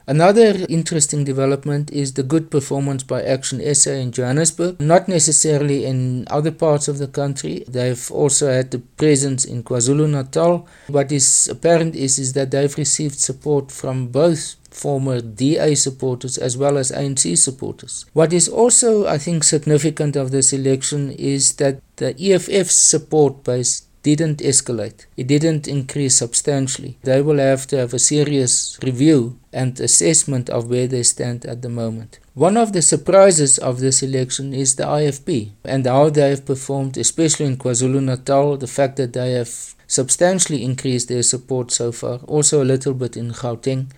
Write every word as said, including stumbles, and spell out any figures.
Another interesting development is the good performance by Action S A in Johannesburg, not necessarily in other parts of the country. They've also had the presence in KwaZulu-Natal. What is apparent is, is that they've received support from both former D A supporters as well as A N C supporters. What is also, I think, significant of this election is that the E F F's support base didn't escalate. It didn't increase substantially. They will have to have a serious review and assessment of where they stand at the moment. One of the surprises of this election is the I F P and how they have performed, especially in KwaZulu-Natal, the fact that they have substantially increased their support so far, also a little bit in Gauteng.